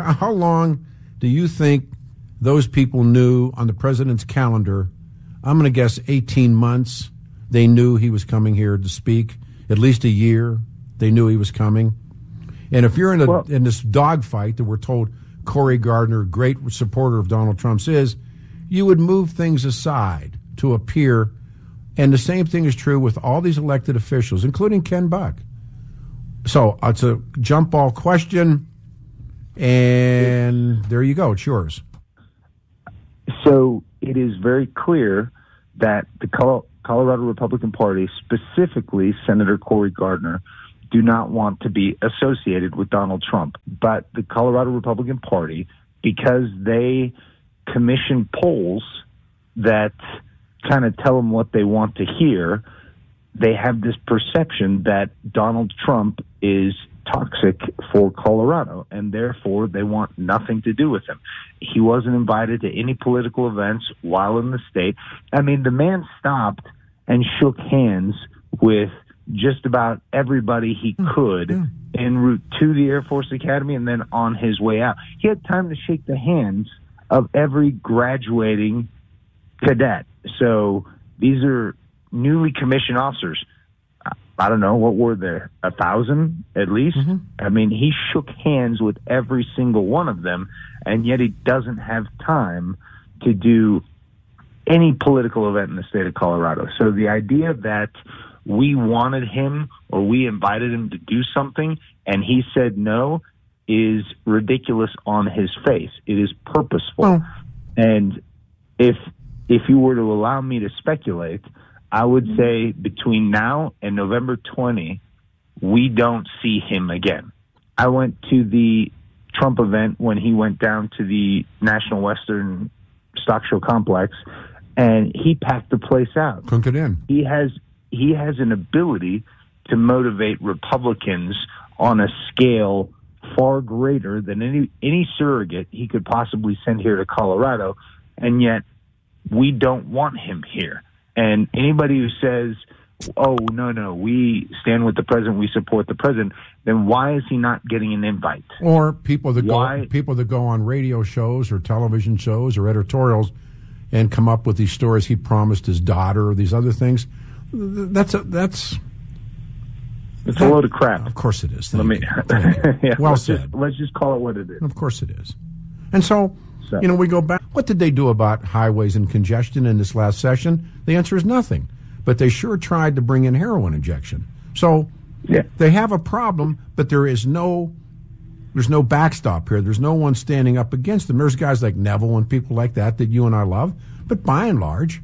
how long do you think those people knew on the president's calendar? I'm going to guess 18 months. They knew he was coming here to speak. At least a year, they knew he was coming. And if you're in this dogfight that we're told Cory Gardner, great supporter of Donald Trump's, is, you would move things aside to appear. And the same thing is true with all these elected officials, including Ken Buck. So it's a jump ball question, and there you go. It's yours. So it is very clear that the Colorado Republican Party, specifically Senator Cory Gardner, do not want to be associated with Donald Trump. But the Colorado Republican Party, because they commission polls that kind of tell them what they want to hear, they have this perception that Donald Trump is toxic for Colorado, and therefore they want nothing to do with him. He wasn't invited to any political events while in the state. I mean, the man stopped and shook hands with just about everybody he could en route to the Air Force Academy and then on his way out. He had time to shake the hands of every graduating cadet. So these are newly commissioned officers. I don't know, what were there, 1,000 at least? Mm-hmm. I mean, he shook hands with every single one of them, and yet he doesn't have time to do any political event in the state of Colorado. So the idea that we wanted him or we invited him to do something and he said no is ridiculous on his face. It is purposeful. And if you were to allow me to speculate, I would say between now and November 20, we don't see him again. I went to the Trump event when he went down to the National Western Stock Show Complex, and he packed the place out. Couldn't get in. He has an ability to motivate Republicans on a scale far greater than any surrogate he could possibly send here to Colorado, and yet we don't want him here. And anybody who says, oh, no, we stand with the president, we support the president, then why is he not getting an invite? Or people that go on radio shows or television shows or editorials and come up with these stories he promised his daughter or these other things. It's a load of crap. Of course it is. Yeah, well said. Let's just call it what it is. Of course it is. And so, we go back. What did they do about highways and congestion in this last session? The answer is nothing. But they sure tried to bring in heroin injection. So they have a problem, but there's no backstop here. There's no one standing up against them. There's guys like Neville and people like that you and I love. But by and large,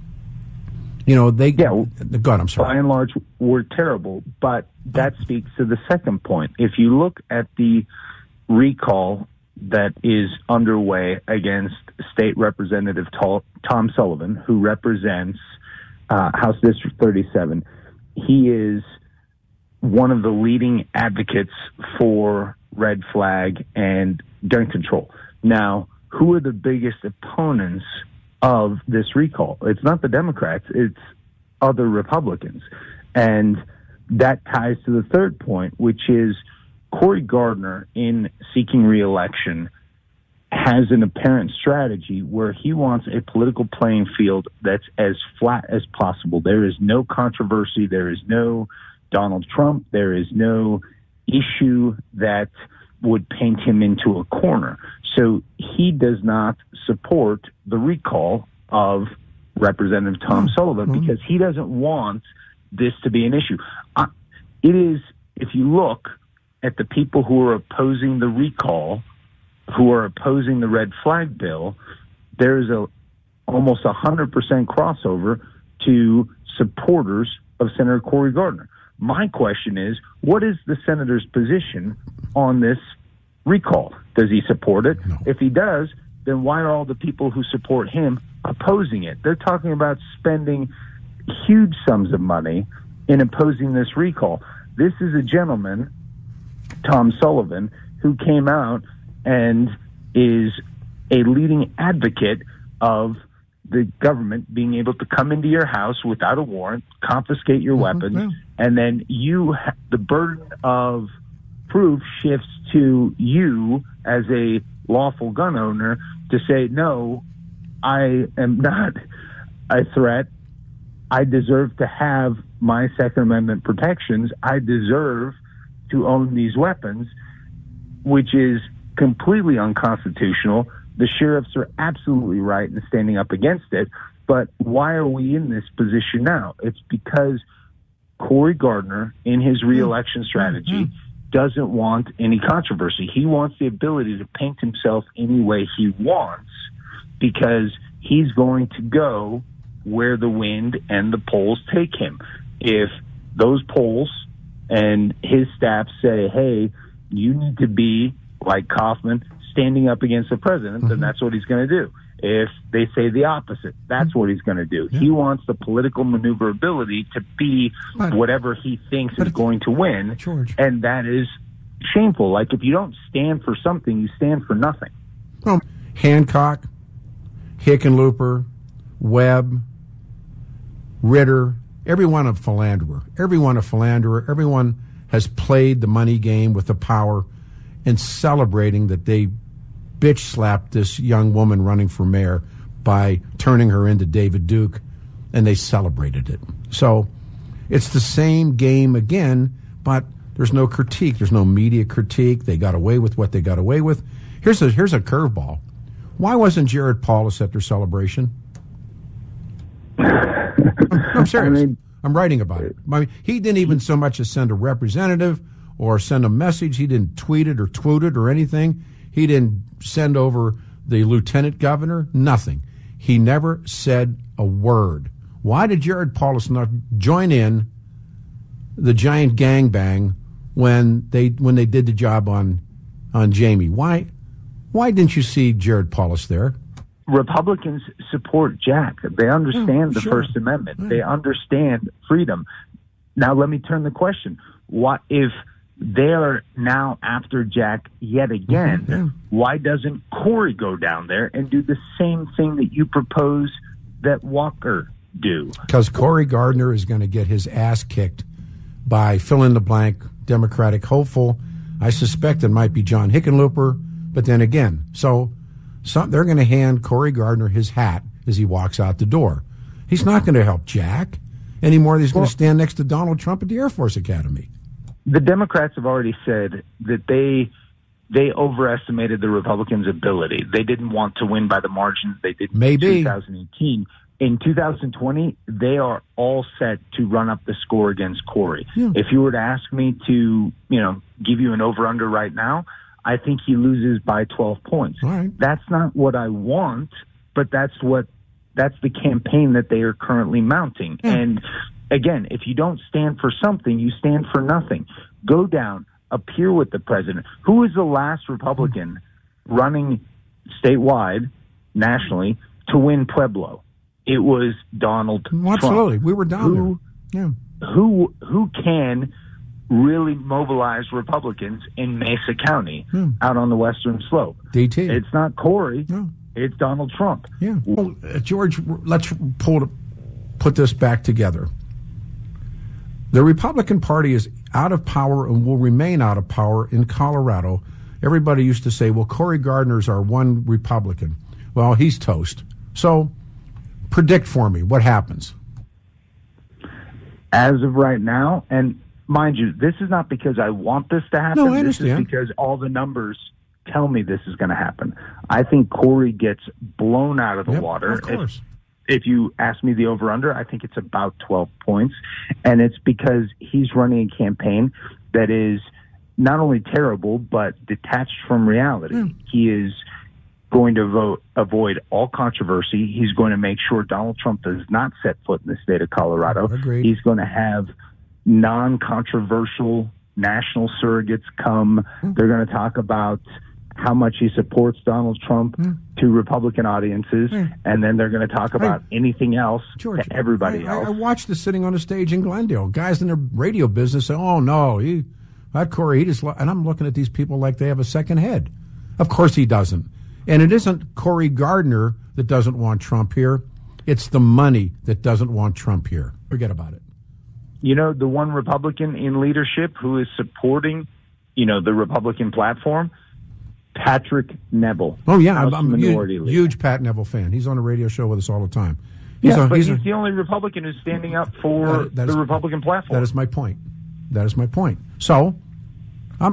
God, I'm sorry. By and large, we're terrible. But that speaks to the second point. If you look at the recall that is underway against State Representative Tom Sullivan, who represents House District 37. He is one of the leading advocates for red flag and gun control. Now, who are the biggest opponents of this recall? It's not the Democrats, it's other Republicans. And that ties to the third point, which is Cory Gardner, in seeking re-election, has an apparent strategy where he wants a political playing field that's as flat as possible. There is no controversy. There is no Donald Trump. There is no issue that would paint him into a corner. So he does not support the recall of Representative Tom Sullivan because he doesn't want this to be an issue. It is, if you look at the people who are opposing the recall, who are opposing the red flag bill, there's almost 100% crossover to supporters of Senator Cory Gardner. My question is, what is the senator's position on this recall? Does he support it? No. If he does, then why are all the people who support him opposing it? They're talking about spending huge sums of money in opposing this recall. This is a gentleman, Tom Sullivan, who came out and is a leading advocate of the government being able to come into your house without a warrant, confiscate your weapons, and then you have the burden of proof shifts to you as a lawful gun owner to say, no, I am not a threat. I deserve to have my Second Amendment protections. I deserve to own these weapons, which is completely unconstitutional. The sheriffs are absolutely right in standing up against it. But why are we in this position now? It's because Cory Gardner, in his reelection strategy, doesn't want any controversy. He wants the ability to paint himself any way he wants because he's going to go where the wind and the polls take him. If those polls and his staff say, hey, you need to be, like Kaufman, standing up against the president, then that's what he's going to do. If they say the opposite, that's what he's going to do. Yeah. He wants the political maneuverability to be whatever he thinks is going to win, George. And that is shameful. Like, if you don't stand for something, you stand for nothing. Well, Hancock, Hickenlooper, Webb, Ritter, everyone a philanderer. Everyone has played the money game with the power and celebrating that they bitch slapped this young woman running for mayor by turning her into David Duke, and they celebrated it. So it's the same game again, but there's no critique. There's no media critique. They got away with what they got away with. Here's a curveball. Why wasn't Jared Polis at their celebration? I'm serious. I'm writing about it. He didn't even so much as send a representative or send a message. He didn't tweet it or tweet it or anything. He didn't send over the lieutenant governor. Nothing. He never said a word. Why did Jared Polis not join in the giant gangbang when they did the job on Jamie? Why didn't you see Jared Polis there? Republicans support Jack. They understand the First Amendment. Right. They understand freedom. Now, let me turn the question. What if they are now after Jack yet again? Why doesn't Cory go down there and do the same thing that you propose that Walker do? Because Cory Gardner is going to get his ass kicked by fill-in-the-blank Democratic hopeful. I suspect it might be John Hickenlooper, but then again, they're going to hand Cory Gardner his hat as he walks out the door. He's not going to help Jack anymore. He's going to stand next to Donald Trump at the Air Force Academy. The Democrats have already said that they overestimated the Republicans' ability. They didn't want to win by the margins they did in 2018. In 2020, they are all set to run up the score against Cory. Yeah. If you were to ask me to, give you an over-under right now, I think he loses by 12 points. All right. That's not what I want, but that's the campaign that they are currently mounting. Yeah. And again, if you don't stand for something, you stand for nothing. Go down, appear with the president. Who was the last Republican running statewide, nationally, to win Pueblo? It was Donald Trump. Absolutely. We were down there. Yeah. Who can really mobilize Republicans in Mesa County out on the western slope? DT. It's not Cory. No. It's Donald Trump. Yeah. Well, George, let's put this back together. The Republican Party is out of power and will remain out of power in Colorado. Everybody used to say, well, Cory Gardner's our one Republican. Well, he's toast. So predict for me what happens. As of right now, and mind you, this is not because I want this to happen. No, I understand. This is because all the numbers tell me this is going to happen. I think Cory gets blown out of the water. Of course. If you ask me the over-under, I think it's about 12 points. And it's because he's running a campaign that is not only terrible, but detached from reality. He is going to avoid all controversy. He's going to make sure Donald Trump does not set foot in the state of Colorado. Agreed. He's going to have non-controversial national surrogates come. They're going to talk about how much he supports Donald Trump to Republican audiences, and then they're going to talk about anything else George, to everybody else. I watched this sitting on a stage in Glendale. Guys in their radio business say, oh, no, that Cory, and I'm looking at these people like they have a second head. Of course he doesn't. And it isn't Cory Gardner that doesn't want Trump here. It's the money that doesn't want Trump here. Forget about it. The one Republican in leadership who is supporting the Republican platform, Patrick Neville. Oh, yeah. I'm a minority leader. huge Pat Neville fan. He's on a radio show with us all the time. He's the only Republican who's standing up for the Republican platform. That is my point. So